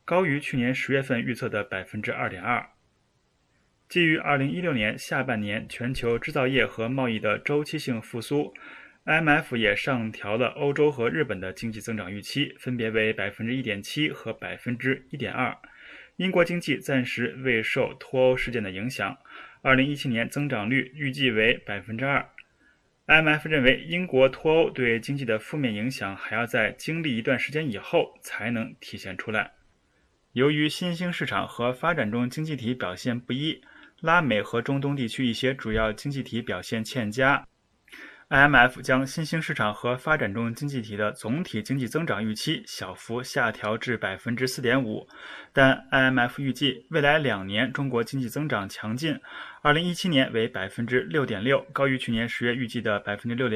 高于去年10月份预测的 2.2%。基于2016年下半年全球制造业和贸易的周期性复苏， IMF 也上调了欧洲和日本的经济增长预期，分别为 1.7% 和 1.2%。英国经济暂时未受脱欧事件的影响，2017年增长率预计为 2%。 IMF 认为英国脱欧对经济的负面影响还要在经历一段时间以后才能体现出来。由于新兴市场和发展中经济体表现不一，拉美和中东地区一些主要经济体表现欠佳， IMF 将新兴市场和发展中经济体的总体经济增长预期小幅下调至 4.5%， 但 IMF 预计未来2年中国经济增长强劲，2017年为 6.6%， 高于去年10月预计的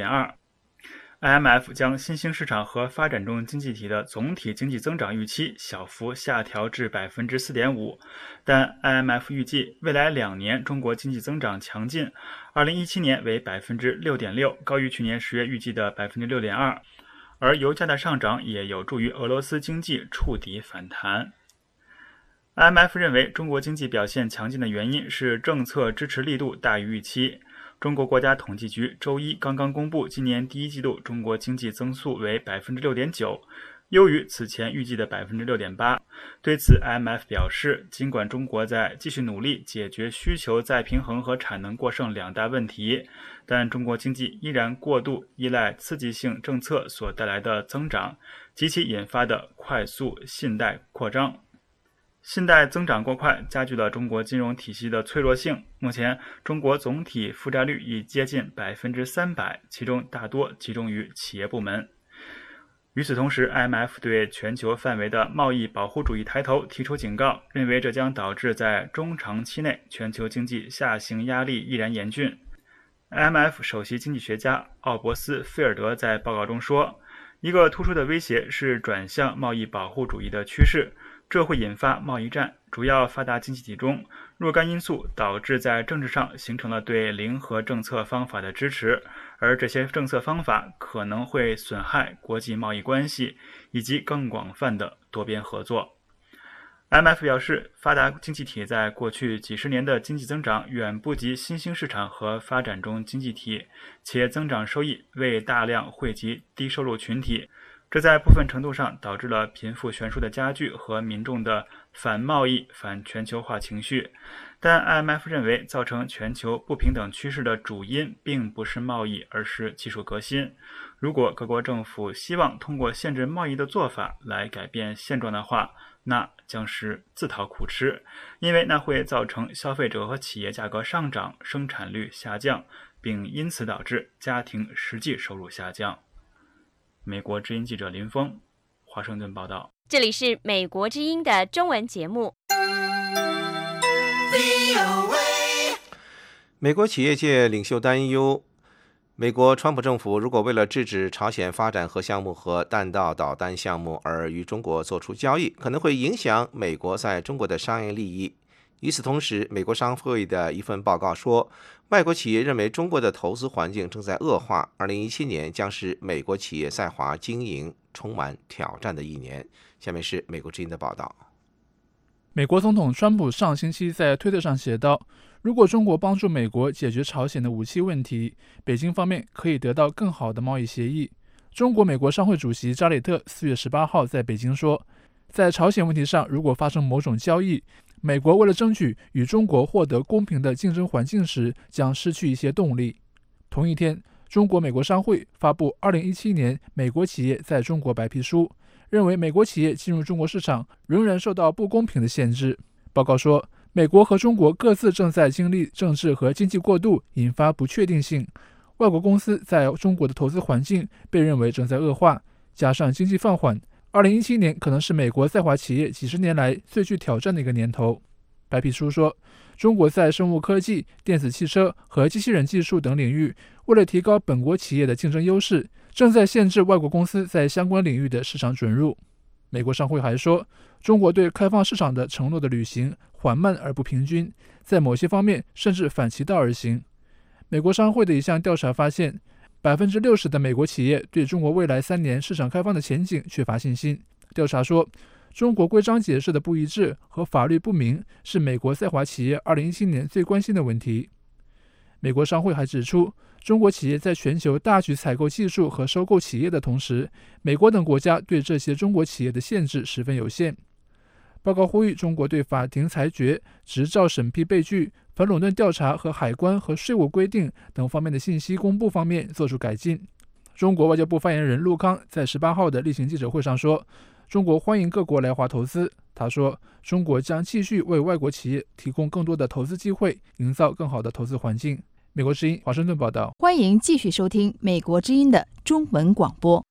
6.2%。IMF 将新兴市场和发展中经济体的总体经济增长预期小幅下调至 4.5%， 但 IMF 预计未来2年中国经济增长强劲，2017年为 6.6%， 高于去年10月预计的 6.2%。而油价的上涨也有助于俄罗斯经济触底反弹。IMF 认为中国经济表现强劲的原因是政策支持力度大于预期。中国国家统计局周一刚刚公布今年第一季度中国经济增速为 6.9%， 优于此前预计的 6.8%。 对此 IMF 表示，尽管中国在继续努力解决需求再平衡和产能过剩2大问题，但中国经济依然过度依赖刺激性政策所带来的增长及其引发的快速信贷扩张。信贷增长过快，加剧了中国金融体系的脆弱性。目前，中国总体负债率已接近 300%， 其中大多集中于企业部门。与此同时 ，IMF 对全球范围的贸易保护主义抬头提出警告，认为这将导致在中长期内全球经济下行压力依然严峻。IMF 首席经济学家奥伯斯·菲尔德在报告中说，一个突出的威胁是转向贸易保护主义的趋势。这会引发贸易战，主要发达经济体中若干因素导致在政治上形成了对零和政策方法的支持，而这些政策方法可能会损害国际贸易关系以及更广泛的多边合作。IMF 表示，发达经济体在过去几十年的经济增长远不及新兴市场和发展中经济体，且增长收益未大量惠及低收入群体。这在部分程度上导致了贫富悬殊的加剧和民众的反贸易、反全球化情绪。但 IMF 认为，造成全球不平等趋势的主因并不是贸易，而是技术革新。如果各国政府希望通过限制贸易的做法来改变现状的话，那将是自讨苦吃，因为那会造成消费者和企业价格上涨、生产率下降，并因此导致家庭实际收入下降。美国之音记者林峰，华盛顿报道。 这里是美国之音的中文节目。 美国企业界领袖担忧，美国川普政府如果为了制止朝鲜发展核项目和弹道导弹项目而与中国做出交易，可能会影响美国在中国的商业利益。与此同时，美国商会的一份报告说，外国企业认为中国的投资环境正在恶化，2017年将是美国企业在华经营充满挑战的一年。下面是美国之音的报道。 美国总统川普上星期在推特上写道，如果中国帮助美国解决朝鲜的武器问题，北京方面可以得到更好的贸易协议。中国美国商会主席扎里特4月18号在北京说，在朝鲜问题上如果发生某种交易，美国为了争取与中国获得公平的竞争环境时，将失去一些动力。同一天，中国美国商会发布2017年美国企业在中国白皮书，认为美国企业进入中国市场仍然受到不公平的限制。报告说，美国和中国各自正在经历政治和经济过渡，引发不确定性。外国公司在中国的投资环境被认为正在恶化，加上经济放缓，2017年可能是美国在华企业几十年来最具挑战的一个年头。白皮书说，中国在生物科技、电子汽车和机器人技术等领域，为了提高本国企业的竞争优势，正在限制外国公司在相关领域的市场准入。美国商会还说，中国对开放市场的承诺的履行缓慢而不平均，在某些方面甚至反其道而行。美国商会的一项调查发现，60%的美国企业对中国未来3年市场开放的前景缺乏信心。调查说， 中国规章解释的不一致和法律不明是美国在华企业2017年最关心的问题。美国商会还指出，中国企业在全球大举采购技术和收购企业的同时，美国等国家对这些中国企业的限制十分有限。报告呼吁中国对法庭裁决、执照审批被拒、反垄断调查和海关和税务规定等方面的信息公布方面做出改进。中国外交部发言人陆康在18号的例行记者会上说，中国欢迎各国来华投资。他说，中国将继续为外国企业提供更多的投资机会，营造更好的投资环境。美国之音华盛顿报道。 欢迎继续收听美国之音的中文广播。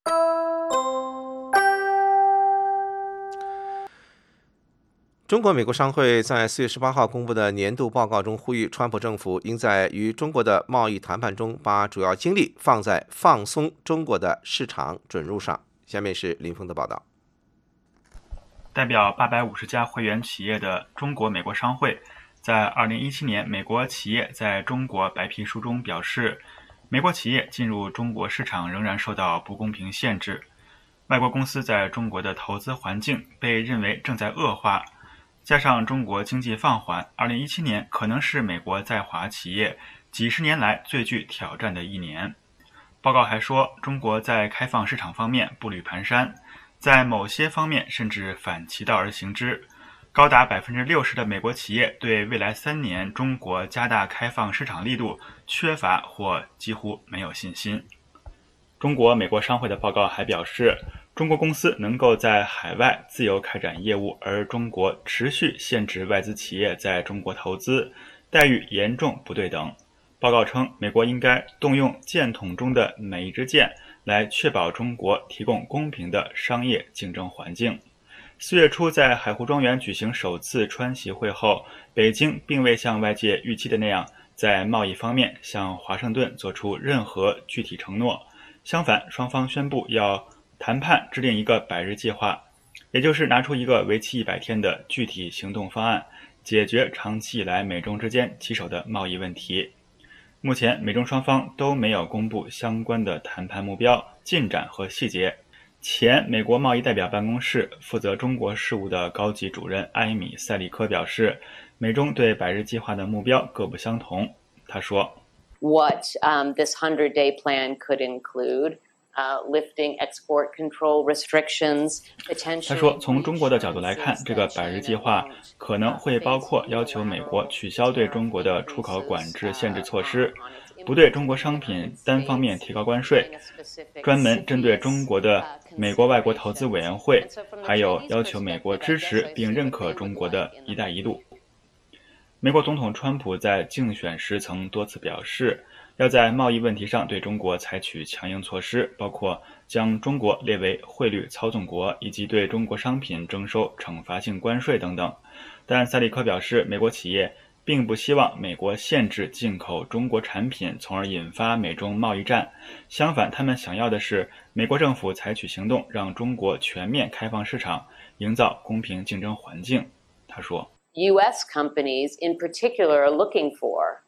中国美国商会在4月18号公布的年度报告中呼吁，川普政府应在与中国的贸易谈判中把主要精力放在放松中国的市场准入上。下面是林峰的报道。 代表850家会员企业的中国美国商会在2017年美国企业在中国白皮书中表示，美国企业进入中国市场仍然受到不公平限制，外国公司在中国的投资环境被认为正在恶化，加上中国经济放缓，2017年可能是美国在华企业几十年来最具挑战的一年。报告还说，中国在开放市场方面步履蹒跚，在某些方面甚至反其道而行之。高达60%的美国企业对未来3年中国加大开放市场力度缺乏或几乎没有信心。中国美国商会的报告还表示，中国公司能够在海外自由开展业务，而中国持续限制外资企业在中国投资，待遇严重不对等。报告称，美国应该动用剑筒中的每一支箭，来确保中国提供公平的商业竞争环境。4月初在海湖庄园举行首次川习会后，北京并未像外界预期的那样在贸易方面向华盛顿做出任何具体承诺。相反，双方宣布要谈判制定一个100日计划，也就是拿出一个为期100天的具体行动方案，解决长期以来美中之间棘手的贸易问题。目前美中双方都没有公布相关的谈判目标、进展和细节。前美国贸易代表办公室负责中国事务的高级主任埃米·塞利科表示，美中对100日计划的目标各不相同。他说 ，What this 100-day plan could include lifting export control restrictions. 他说，从中国的角度来看，这个100日计划可能会包括要求美国取消对中国的出口管制限制措施，不对中国商品单方面提高关税，专门针对中国的美国外国投资委员会，还有要求美国支持并认可中国的一带一路。美国总统川普在竞选时曾多次表示，要在贸易问题上对中国采取强硬措施，包括将中国列为汇率操纵国，以及对中国商品征收惩罚性关税等等。但塞利科表示，美国企业并不希望美国限制进口中国产品，从而引发美中贸易战。相反，他们想要的是美国政府采取行动，让中国全面开放市场，营造公平竞争环境。他说 U.S. companies in particular are looking for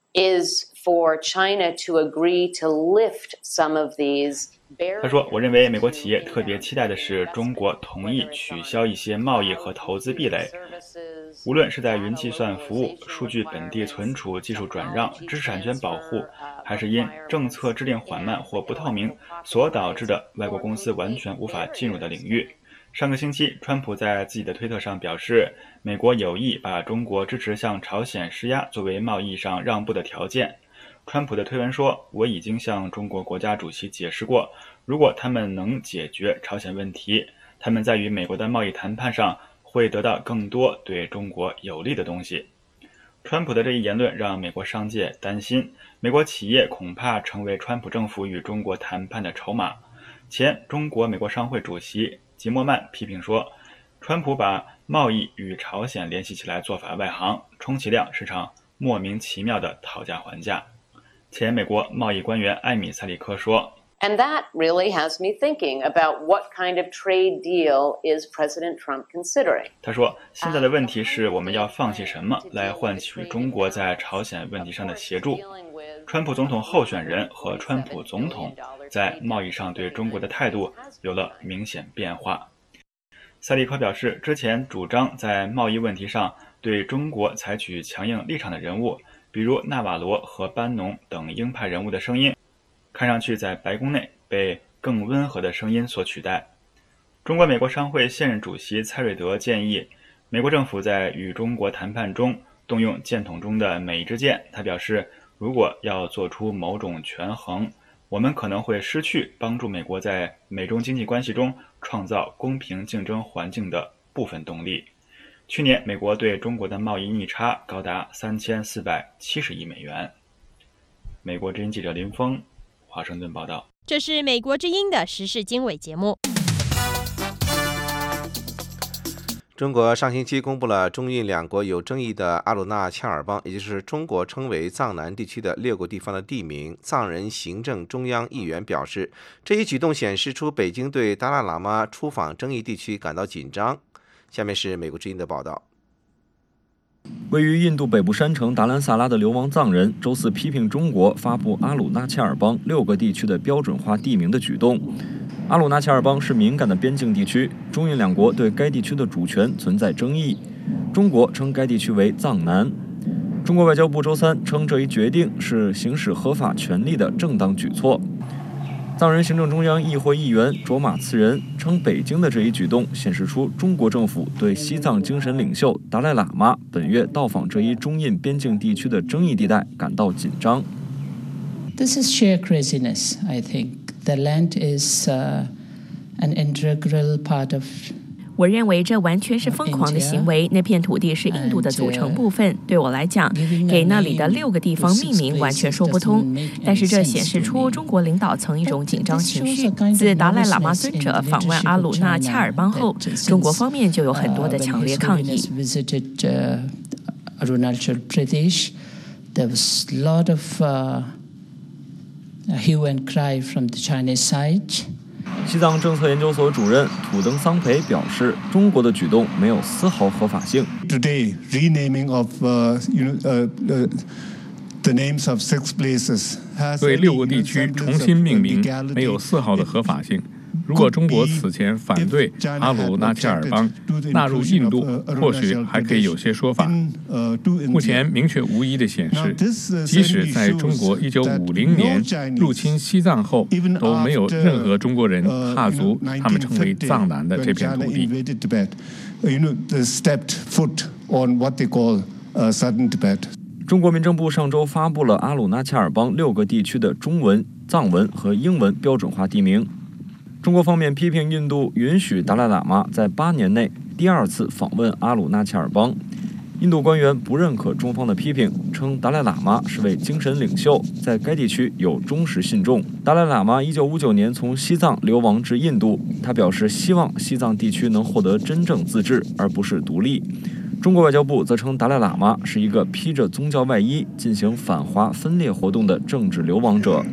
is for China to agree to lift some of these barriers. 他说，我认为美国企业特别期待的是中国同意取消一些贸易和投资壁垒，无论是在云计算服务、数据本地存储、技术转让、知识产权保护，还是因政策制定缓慢或不透明所导致的外国公司完全无法进入的领域。上个星期，川普在自己的推特上表示，美国有意把中国支持向朝鲜施压作为贸易上让步的条件。川普的推文说，我已经向中国国家主席解释过，如果他们能解决朝鲜问题，他们在与美国的贸易谈判上会得到更多对中国有利的东西。川普的这一言论让美国商界担心，美国企业恐怕成为川普政府与中国谈判的筹码。前中国美国商会主席吉莫曼批评说，川普把贸易与朝鲜联系起来做法外行，充其量是场莫名其妙的讨价还价。前美国贸易官员艾米·塞利科说， And that really has me thinking about what kind of trade deal is President Trump considering. 他说，现在的问题是我们要放弃什么来换取中国在朝鲜问题上的协助。川普总统候选人和川普总统在贸易上对中国的态度有了明显变化。 塞利科表示，之前主张在贸易问题上对中国采取强硬立场的人物，比如纳瓦罗和班农等鹰派人物的声音，看上去在白宫内被更温和的声音所取代。中国美国商会现任主席蔡瑞德建议，美国政府在与中国谈判中动用剑筒中的每一支箭。他表示，如果要做出某种权衡，我们可能会失去帮助美国在美中经济关系中创造公平竞争环境的部分动力。去年，美国对中国的贸易逆差高达3470亿美元。美国之音记者林峰，华盛顿报道。 这是美国之音的时事经纬节目。 中国上星期公布了中印两国有争议的阿鲁纳恰尔邦，也就是中国称为藏南地区的6个地方的地名。藏人行政中央议员表示，这一举动显示出北京对达赖喇嘛出访争议地区感到紧张。下面是美国之音的报道。 位于印度北部山城达兰萨拉的流亡藏人周四批评中国发布阿鲁纳恰尔邦6个地区的标准化地名的举动。阿鲁纳恰尔邦是敏感的边境地区，中印两国对该地区的主权存在争议。中国称该地区为藏南。中国外交部周三称，这一决定是行使合法权利的正当举措。藏人行政中央议会议员卓玛次仁称，北京的这一举动显示出中国政府对西藏精神领袖达赖喇嘛本月到访这一中印边境地区的争议地带感到紧张。 This is sheer craziness, I think. The land is an integral part of. 我认为这完全是疯狂的行为。那片土地是印度的组成部分，对我来讲，给那里的6个地方命名完全说不通。但是这显示出中国领导层一种紧张情绪。自达赖喇嘛尊者访问阿鲁纳恰尔邦后，中国方面就有很多的强烈抗议。 Hue and cry from the Chinese side. 西藏政策研究所主任土登桑培表示，中国的举动没有丝毫合法性。 Today, renaming of the names of 6 places. 对6个地区重新命名没有丝毫的合法性。如果中国此前反对阿鲁纳恰尔邦纳入印度，或许还可以有些说法。目前明确无疑地显示，即使在中国1950年入侵西藏后，都没有任何中国人踏足他们称为藏南的这片土地。 中国民政部上周发布了阿鲁纳恰尔邦6个地区的中文、藏文和英文标准化地名。中国方面批评印度允许达赖喇嘛在8年内第2次访问阿鲁纳恰尔邦。印度官员不认可中方的批评，称达赖喇嘛是位精神领袖，在该地区有忠实信众。达赖喇嘛1959年从西藏流亡至印度，他表示希望西藏地区能获得真正自治，而不是独立。中国外交部则称达赖喇嘛是一个披着宗教外衣进行反华分裂活动的政治流亡者。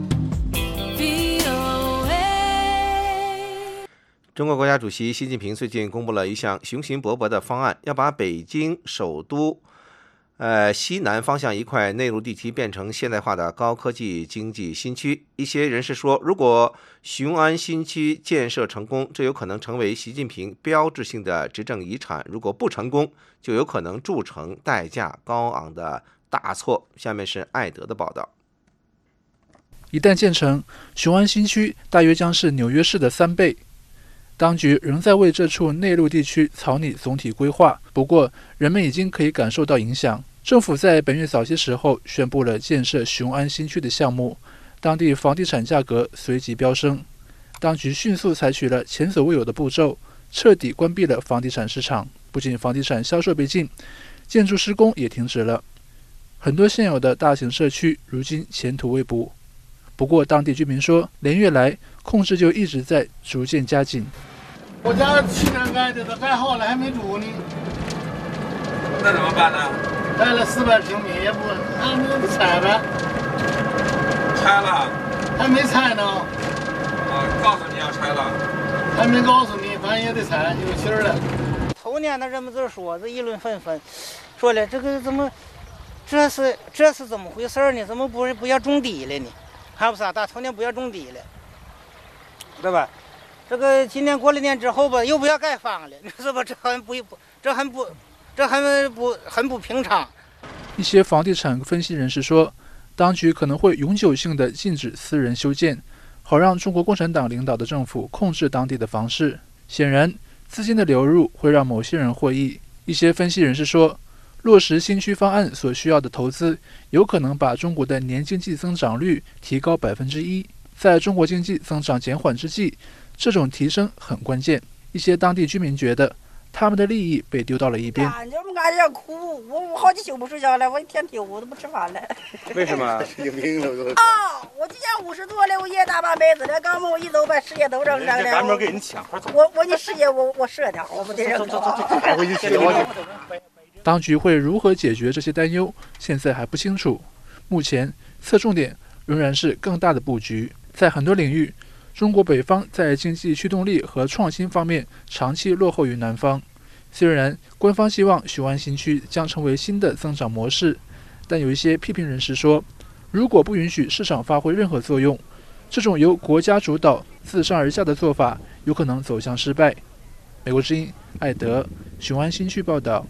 中国国家主席习近平最近公布了一项雄心勃勃的方案，要把北京首都西南方向一块内陆地区变成现代化的高科技经济新区。一些人士说，如果雄安新区建设成功，这有可能成为习近平标志性的执政遗产；如果不成功，就有可能铸成代价高昂的大错。下面是艾德的报道。 一旦建成，雄安新区大约将是纽约市的3倍。当局仍在为这处内陆地区草拟总体规划，不过人们已经可以感受到影响。政府在本月早些时候宣布了建设雄安新区的项目，当地房地产价格随即飙升。当局迅速采取了前所未有的步骤，彻底关闭了房地产市场。不仅房地产销售被禁，建筑施工也停止了。很多现有的大型社区如今前途未卜。不过当地居民说，连月来控制就一直在逐渐加紧。 我家去年盖的都盖好了，还没住呢。 那怎么办呢？ 盖了400平米，也不按那个拆呗。 拆了？ 还没拆呢。 告诉你要拆了。 还没告诉你，反正也得拆，有信儿了。 头年的人们就说，这议论纷纷，说了这个怎么，这是怎么回事呢？怎么不要种地了呢？还不是大头年不要种地了，对吧？ 这个今年过了年之后吧，又不要盖房了，你说吧，很不平常。 一些房地产分析人士说，当局可能会永久性的禁止私人修建，好让中国共产党领导的政府控制当地的房市。显然，资金的流入会让某些人获益。一些分析人士说，落实新区方案所需要的投资，有可能把中国的年经济增长率提高1%。在中国经济增长减缓之际，这种提升很关键。一些当地居民觉得，他们的利益被丢到了一边。 俺要哭，我好几宿不睡觉了，我一天丢我都不吃饭了。 为什么？ 有病了都。我今年50多了，我也大把辈子了，刚我一走把事业都扔上了。 赶紧给你抢，快走。 我你事业我舍掉，我不得扔。走， 还回去吃。 当局会如何解决这些担忧，现在还不清楚。目前侧重点仍然是更大的布局。在很多领域，中国北方在经济驱动力和创新方面长期落后于南方。虽然官方希望雄安新区将成为新的增长模式，但有一些批评人士说，如果不允许市场发挥任何作用，这种由国家主导、自上而下的做法有可能走向失败。美国之音艾德，雄安新区报道。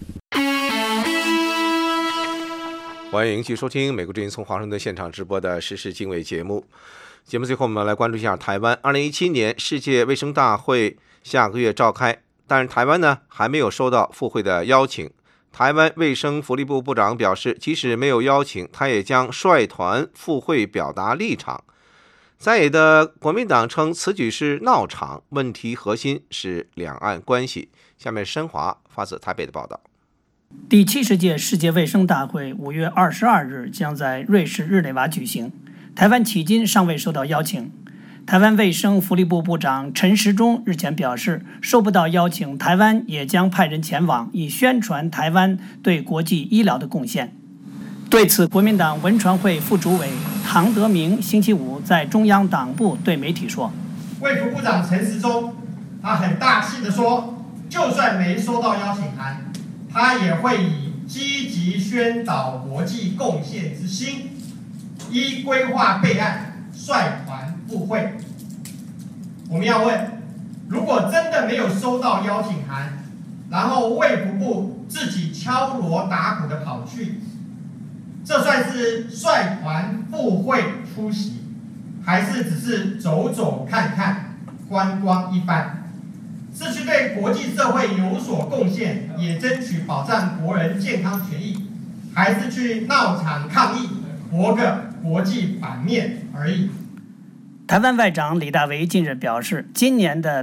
欢迎继续收听美国之音从华盛顿现场直播的时事经纬节目。节目最后我们来关注一下台湾。2017年世界卫生大会下个月召开，但是台湾呢还没有收到赴会的邀请。台湾卫生福利部部长表示，即使没有邀请，他也将率团赴会表达立场。在野的国民党称此举是闹场，问题核心是两岸关系。下面申华发自台北的报道。 第70届世界卫生大会5月22日将在瑞士日内瓦举行，台湾迄今尚未收到邀请。台湾卫生福利部部长陈时中日前表示，收不到邀请，台湾也将派人前往，以宣传台湾对国际医疗的贡献。对此，国民党文传会副主委唐德明星期五在中央党部对媒体说， 卫福部长陈时中他很大气地说，就算没收到邀请函，他也会以积极宣导国际贡献之心，依规划备案，率团赴会。我们要问，如果真的没有收到邀请函，然后卫福部自己敲锣打鼓的跑去，这算是率团赴会出席，还是只是走走看看、观光一番？是去对国际社会有所贡献，也争取保障国人健康权益，还是去闹场抗议，博个国际版面而已？ 台湾外长李大维近日表示，今年的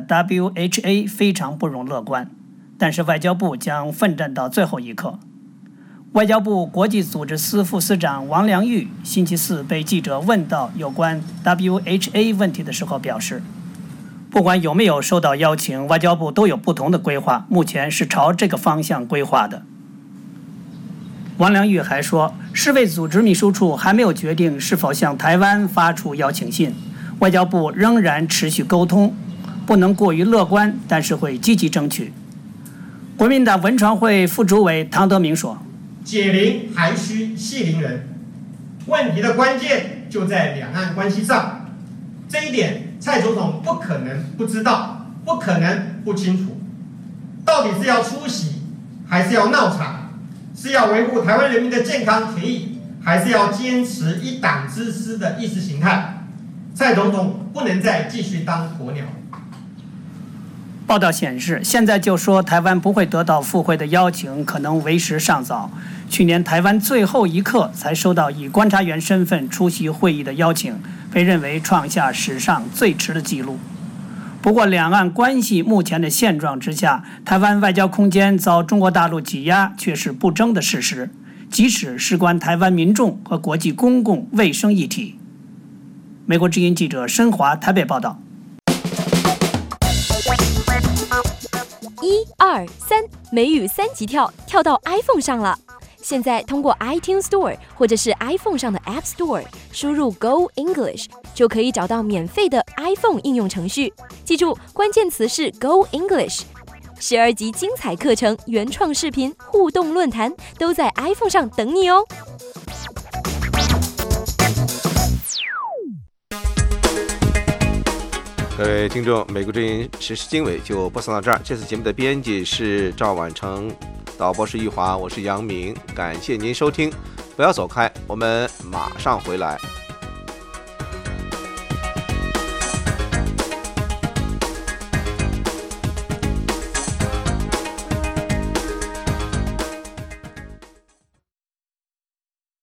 WHA 非常不容乐观，但是外交部将奋战到最后一刻。外交部国际组织司副司长王良玉星期四被记者问到有关 WHA 问题的时候表示，不管有没有收到邀请，外交部都有不同的规划，目前是朝这个方向规划的。王良玉还说，世卫组织秘书处还没有决定是否向台湾发出邀请信，外交部仍然持续沟通，不能过于乐观，但是会积极争取。国民党文传会副主委唐德明说， 解铃还需系铃人，问题的关键就在两岸关系上，这一点蔡总统不可能不知道，不可能不清楚。到底是要出席，还是要闹场？是要维护台湾人民的健康权益，还是要坚持一党之私的意识形态？蔡总统不能再继续当鸵鸟。 报道显示，现在就说台湾不会得到赴会的邀请，可能为时尚早。去年台湾最后一刻才收到以观察员身份出席会议的邀请，被认为创下史上最迟的纪录。不过，两岸关系目前的现状之下，台湾外交空间遭中国大陆挤压却是不争的事实，即使事关台湾民众和国际公共卫生议题。美国之音记者申华台北报道。 1、2、3，美语3级跳到 iPhone 上了。现在通过 iTunes Store 或者是 iPhone 上的 App Store 输入 Go English， 就可以找到免费的 iPhone 应用程序。记住，关键词是 Go English。12集精彩课程、原创视频、互动论坛都在 iPhone 上等你哦。 各位听众，美国之音时事经纬就播送到这儿。这次节目的编辑是赵婉成，导播是玉华，我是杨明，感谢您收听，不要走开，我们马上回来。